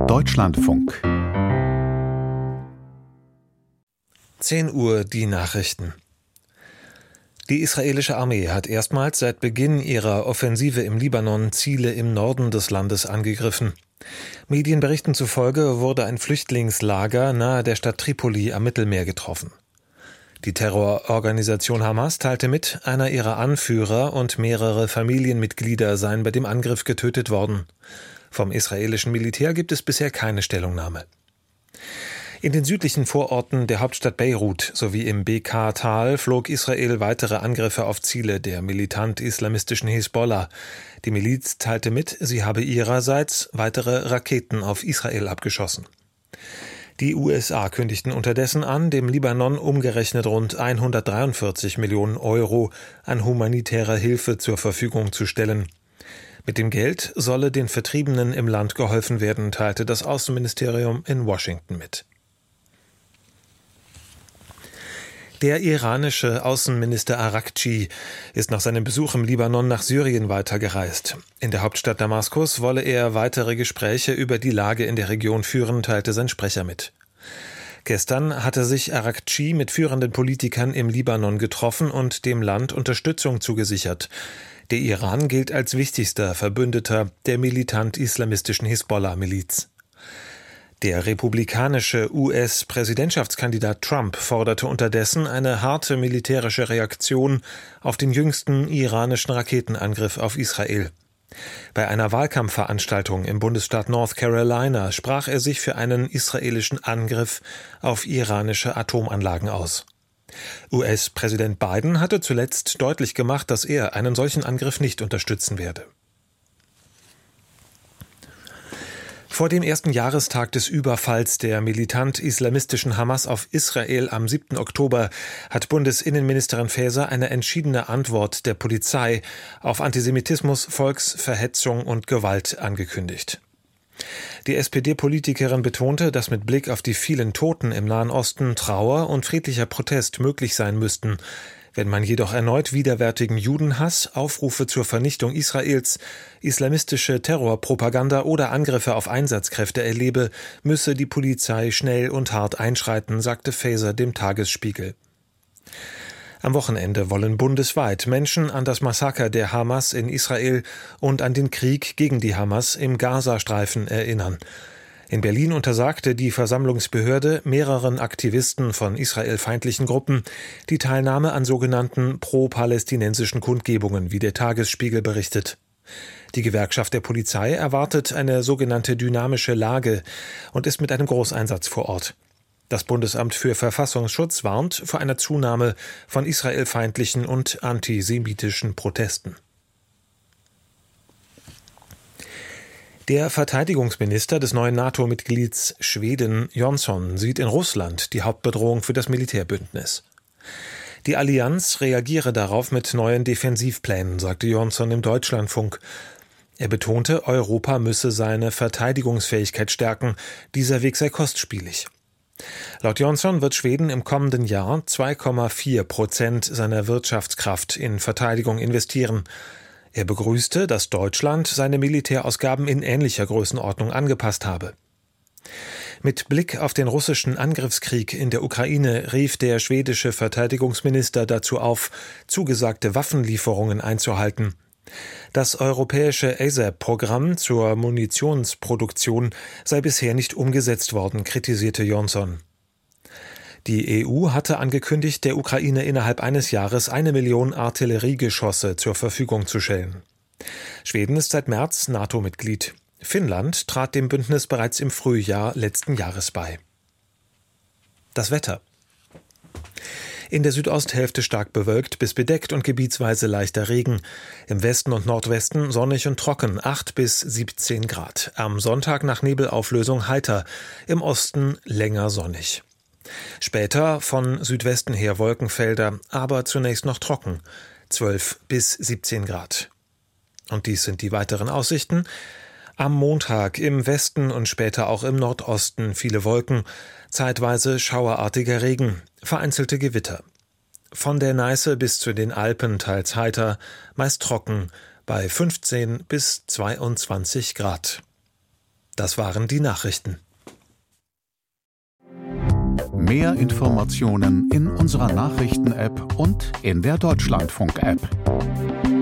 Deutschlandfunk. 10 Uhr die Nachrichten. Die israelische Armee hat erstmals seit Beginn ihrer Offensive im Libanon Ziele im Norden des Landes angegriffen. Medienberichten zufolge wurde ein Flüchtlingslager nahe der Stadt Tripoli am Mittelmeer getroffen. Die Terrororganisation Hamas teilte mit, einer ihrer Anführer und mehrere Familienmitglieder seien bei dem Angriff getötet worden. Vom israelischen Militär gibt es bisher keine Stellungnahme. In den südlichen Vororten der Hauptstadt Beirut sowie im Bekaa-Tal flog Israel weitere Angriffe auf Ziele der militant-islamistischen Hisbollah. Die Miliz teilte mit, sie habe ihrerseits weitere Raketen auf Israel abgeschossen. Die USA kündigten unterdessen an, dem Libanon umgerechnet rund 143 Millionen Euro an humanitärer Hilfe zur Verfügung zu stellen. Mit dem Geld solle den Vertriebenen im Land geholfen werden, teilte das Außenministerium in Washington mit. Der iranische Außenminister Araghchi ist nach seinem Besuch im Libanon nach Syrien weitergereist. In der Hauptstadt Damaskus wolle er weitere Gespräche über die Lage in der Region führen, teilte sein Sprecher mit. Gestern hatte sich Araghchi mit führenden Politikern im Libanon getroffen und dem Land Unterstützung zugesichert. Der Iran gilt als wichtigster Verbündeter der militant-islamistischen Hisbollah-Miliz. Der republikanische US-Präsidentschaftskandidat Trump forderte unterdessen eine harte militärische Reaktion auf den jüngsten iranischen Raketenangriff auf Israel. Bei einer Wahlkampfveranstaltung im Bundesstaat North Carolina sprach er sich für einen israelischen Angriff auf iranische Atomanlagen aus. US-Präsident Biden hatte zuletzt deutlich gemacht, dass er einen solchen Angriff nicht unterstützen werde. Vor dem ersten Jahrestag des Überfalls der militant-islamistischen Hamas auf Israel am 7. Oktober hat Bundesinnenministerin Faeser eine entschiedene Antwort der Polizei auf Antisemitismus, Volksverhetzung und Gewalt angekündigt. Die SPD-Politikerin betonte, dass mit Blick auf die vielen Toten im Nahen Osten Trauer und friedlicher Protest möglich sein müssten. Wenn man jedoch erneut widerwärtigen Judenhass, Aufrufe zur Vernichtung Israels, islamistische Terrorpropaganda oder Angriffe auf Einsatzkräfte erlebe, müsse die Polizei schnell und hart einschreiten, sagte Faeser dem Tagesspiegel. Am Wochenende wollen bundesweit Menschen an das Massaker der Hamas in Israel und an den Krieg gegen die Hamas im Gazastreifen erinnern. In Berlin untersagte die Versammlungsbehörde mehreren Aktivisten von israelfeindlichen Gruppen die Teilnahme an sogenannten pro-palästinensischen Kundgebungen, wie der Tagesspiegel berichtet. Die Gewerkschaft der Polizei erwartet eine sogenannte dynamische Lage und ist mit einem Großeinsatz vor Ort. Das Bundesamt für Verfassungsschutz warnt vor einer Zunahme von israelfeindlichen und antisemitischen Protesten. Der Verteidigungsminister des neuen NATO-Mitglieds Schweden, Jonsson, sieht in Russland die Hauptbedrohung für das Militärbündnis. Die Allianz reagiere darauf mit neuen Defensivplänen, sagte Jonsson im Deutschlandfunk. Er betonte, Europa müsse seine Verteidigungsfähigkeit stärken, dieser Weg sei kostspielig. Laut Jonsson wird Schweden im kommenden Jahr 2,4% seiner Wirtschaftskraft in Verteidigung investieren. Er begrüßte, dass Deutschland seine Militärausgaben in ähnlicher Größenordnung angepasst habe. Mit Blick auf den russischen Angriffskrieg in der Ukraine rief der schwedische Verteidigungsminister dazu auf, zugesagte Waffenlieferungen einzuhalten. Das europäische ASAP-Programm zur Munitionsproduktion sei bisher nicht umgesetzt worden, kritisierte Jonsson. Die EU hatte angekündigt, der Ukraine innerhalb eines Jahres 1 Million Artilleriegeschosse zur Verfügung zu stellen. Schweden ist seit März NATO-Mitglied. Finnland trat dem Bündnis bereits im Frühjahr letzten Jahres bei. Das Wetter. In der Südosthälfte stark bewölkt bis bedeckt und gebietsweise leichter Regen. Im Westen und Nordwesten sonnig und trocken, 8 bis 17 Grad. Am Sonntag nach Nebelauflösung heiter, im Osten länger sonnig. Später von Südwesten her Wolkenfelder, aber zunächst noch trocken, 12 bis 17 Grad. Und dies sind die weiteren Aussichten. Am Montag im Westen und später auch im Nordosten viele Wolken, zeitweise schauerartiger Regen, vereinzelte Gewitter. Von der Neiße bis zu den Alpen teils heiter, meist trocken, bei 15 bis 22 Grad. Das waren die Nachrichten. Mehr Informationen in unserer Nachrichten-App und in der Deutschlandfunk-App.